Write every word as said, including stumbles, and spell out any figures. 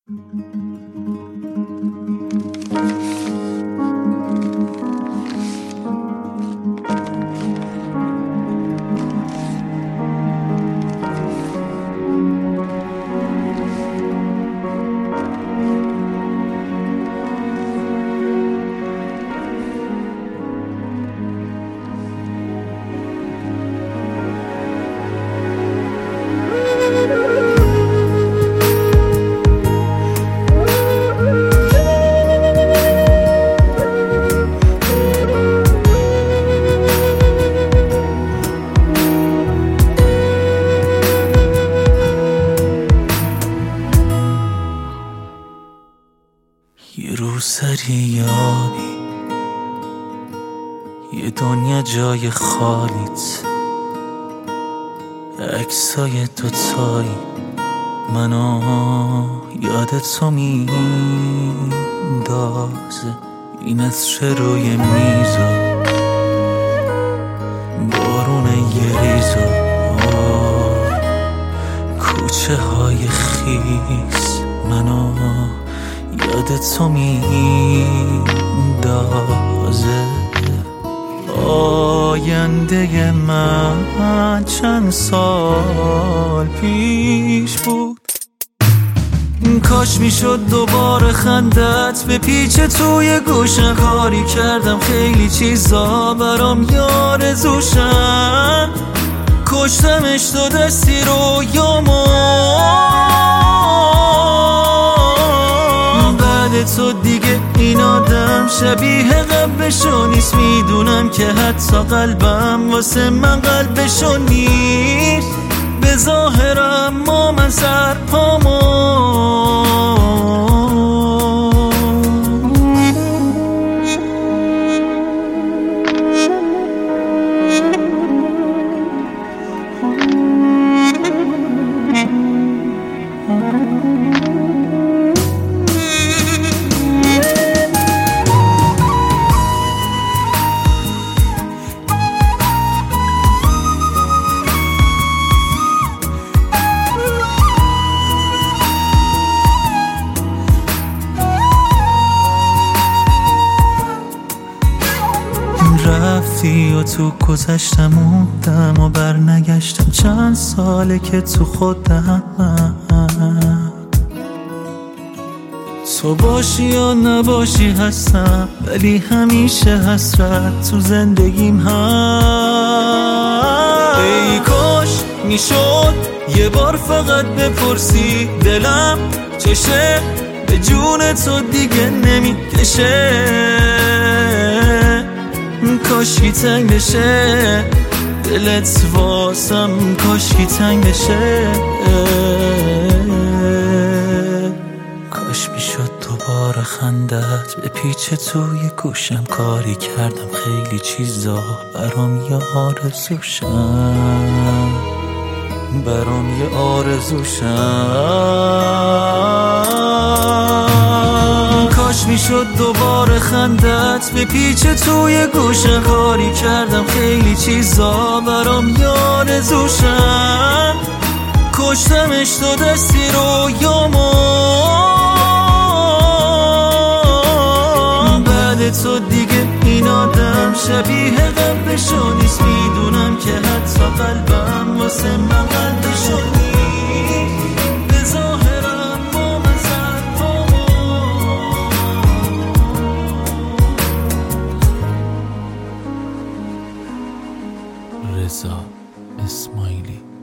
یه روسری یابی، یه دنیا جای خالیت، عکسای دوتایی منو یادتو میندازه. این عطر روی میزو، بارون یه ریزو، کوچه های خیس منو یادتو میندازه. آینده من چند سال پیش بود، کاش میشد دوباره خندت به پیچ توی گوشم. کاری کردم خیلی چیزا برام یارزوشن، کشتمش تو دستی رو یامو. بعد تو دیگه این آدم شبیه قبلشو نیست. میدونم که حتی قلبم واسه من قلبشو نیست. به ظاهرم ما من سر پامو رفتی و تو گذشتم موندم و بر نگشتم. چند ساله که تو خودم، تو باشی یا نباشی هستم، ولی همیشه حسرت تو زندگیم هست. ای کاش میشد یه بار فقط بپرسی دلم چشه، به جون تو دیگه نمیکشه. کاشکی تنگ بشه دلت واسم، کاشکی تنگ بشه. کاش میشد دوباره خندت به پیچ توی گوشم. کاری کردم خیلی چیزا برام یه آرزوشم، برام یه آرزوشم. کاش میشد دوباره خندت به پیچ توی گوشم. کاری کردم خیلی چیزا برام یه آرزوشم، کشتمش تو دستی رو یامو. بعد تو دیگه این آدم شبیه قبلشو نیست. میدونم که حتی قلبم واسه من قلبشو نیست. به ظاهرم با من سر پامو رضا اسماعیلی.